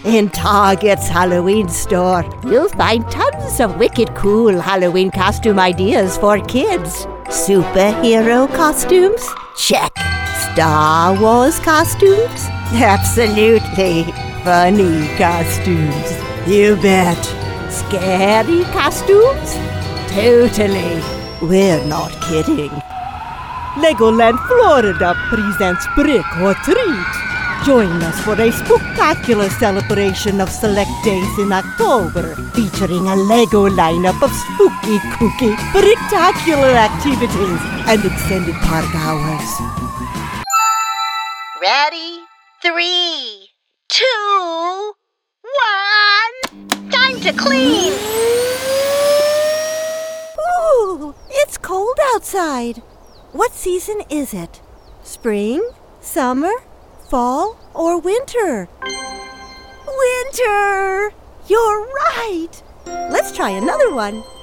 In Target's Halloween store, you'll find tons of wicked cool Halloween costume ideas for kids. Superhero costumes? Check. Star Wars costumes? Absolutely. Funny costumes? You bet. Scary costumes? Totally. We're not kidding. Legoland Florida presents Brick or Treat. Join us for a spectacular celebration of select days in October, featuring a Lego lineup of spooky, kooky, spectacular activities and extended park hours. Ready? 3, 2, 1. Time to clean. Ooh, it's cold outside. What season is it? Spring? Summer? Fall or winter? Winter! You're right! Let's try another one.